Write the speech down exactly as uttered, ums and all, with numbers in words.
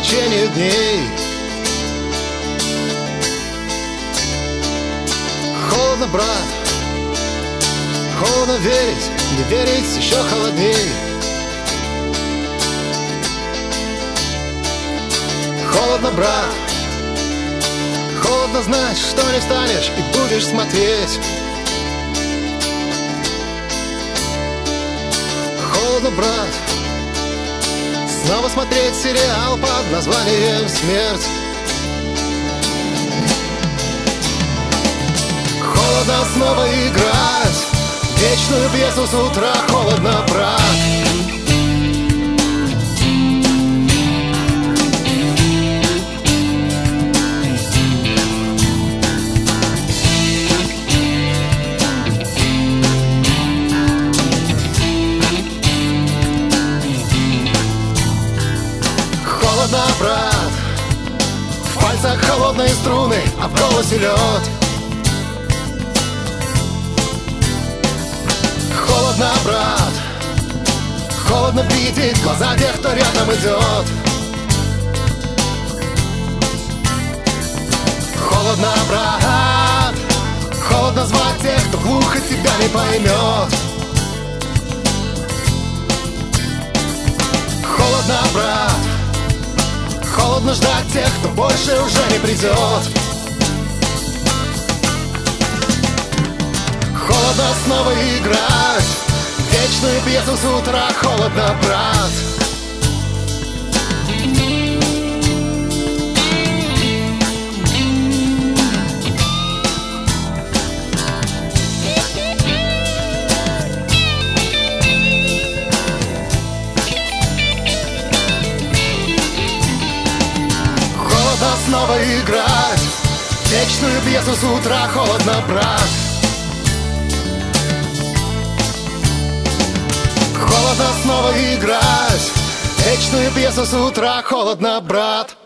течение дней. Холодно, брат, холодно верить, не верить еще холодней. Холодно, брат, холодно знать, что не встанешь и будешь смотреть. Холодно, брат, снова смотреть сериал под названием «Смерть». Холодно снова играть вечную пьесу с утра. Холодно, брат. Холодно, брат, в пальцах холодные струны, а в голосе лед. Холодно, брат, холодно видеть глаза тех, кто рядом идет. Холодно, брат, холодно звать тех, кто глухо тебя не поймет. Холодно, брат, холодно ждать тех, кто больше уже не придет. Холодно снова играть вечную пьесу с утра. Холодно, брат. Холодно снова играть вечную пьесу с утра. Холодно, брат. Холодно снова играть вечную пьесу с утра. Холодно, брат.